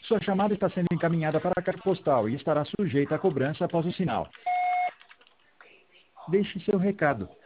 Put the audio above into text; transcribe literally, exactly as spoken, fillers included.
Sua chamada está sendo encaminhada para a caixa postal e estará sujeita a cobrança após o sinal. Deixe seu recado.